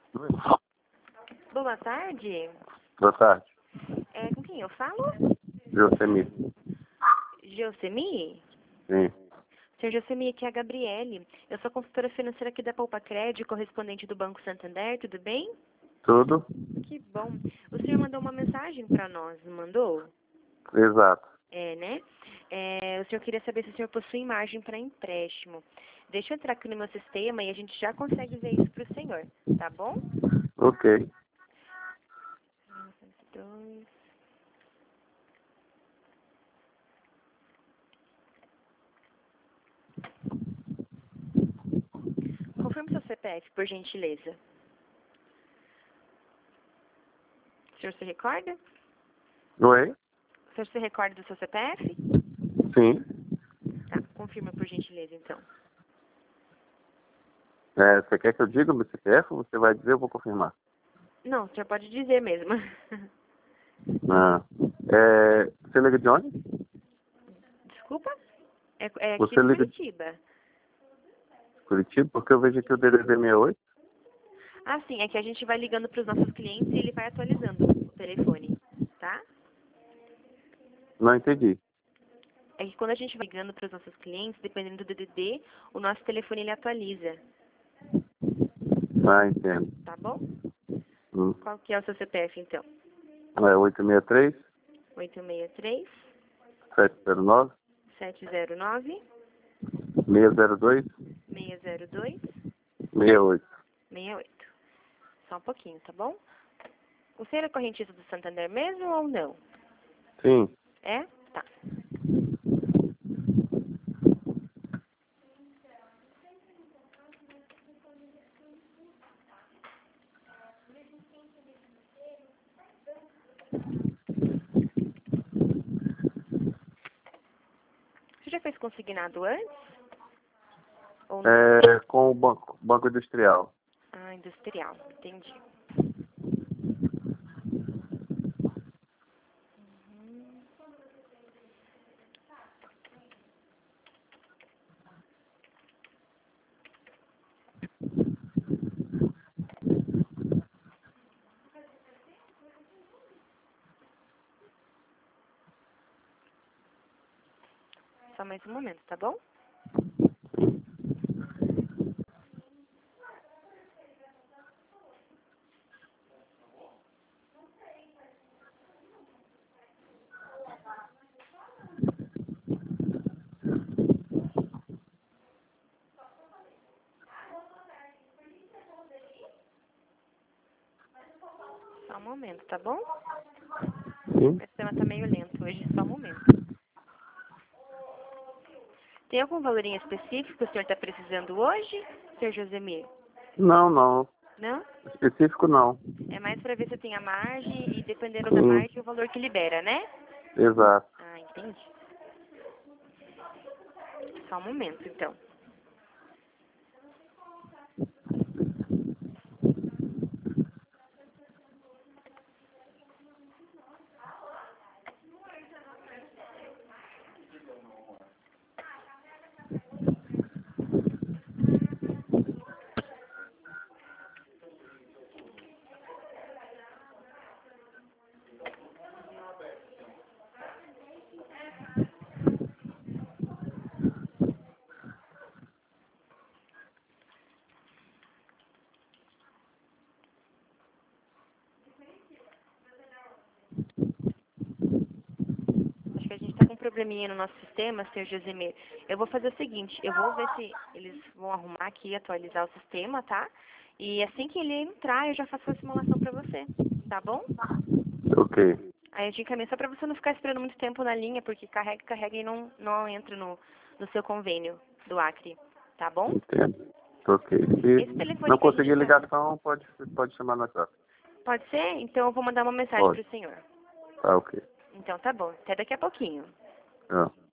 Boa tarde. Boa tarde. Com quem eu falo? Geocemi. Geocemi? Sim. Senhor Geocemi, aqui é a Gabriele. Eu sou consultora financeira aqui da Poupa Crédito, correspondente do Banco Santander, tudo bem? Tudo? Que bom. O senhor mandou uma mensagem para nós, não mandou? Exato. Né? O senhor queria saber se o senhor possui margem para empréstimo. Deixa eu entrar aqui no meu sistema e a gente já consegue ver isso para o senhor, tá bom? Ok. 2. Confirme seu CPF, por gentileza. O senhor se recorda? Oi? O senhor se recorda do seu CPF? Sim. Tá, confirma por gentileza, então. Você quer que eu diga o meu CPF ou você vai dizer, eu vou confirmar? Não, o senhor pode dizer mesmo. Você liga de onde? Desculpa? É aqui Você de liga de Curitiba. Curitiba? Porque eu vejo aqui o DDD 68. Ah, sim, é que a gente vai ligando para os nossos clientes e ele vai atualizando o telefone, tá? Não entendi. É que quando a gente vai ligando para os nossos clientes, dependendo do DDD, o nosso telefone ele atualiza, Ah, entendo. tá bom? Hum. Qual que é o seu CPF, então? 863 863 709 709 602 602 68. 68. Só um pouquinho, tá bom? O senhor é correntista do Santander mesmo ou não? Sim. É? Tá. Você já fez consignado antes? Ou não? Com o banco industrial. Ah, industrial. Entendi. Só mais um momento, tá bom? Só um momento, tá bom? Sim. O sistema tá meio lento hoje, só um momento. Tem algum valor em específico que o senhor está precisando hoje, senhor Josemir? Não, não. Não? Específico não. É mais para ver se tem a margem e dependendo da margem o valor que libera, né? Exato. Ah, entendi. Só um momento, então. Acho que a gente está com um probleminha no nosso sistema, senhor Josemir. Eu vou fazer o seguinte, eu vou ver se eles vão arrumar aqui e atualizar o sistema, tá? E assim que ele entrar, eu já faço a simulação para você, tá bom? Ok. Aí eu te encaminho só para você não ficar esperando muito tempo na linha, porque carrega e não entra no seu convênio do Acre, tá bom? Entendo. Ok. Esse Se telefone não que a gente conseguir tá... ligação, pode chamar no WhatsApp. Pode ser? Então eu vou mandar uma mensagem Pode. pro senhor. Tá ok. Então tá bom, até daqui a pouquinho. Ah.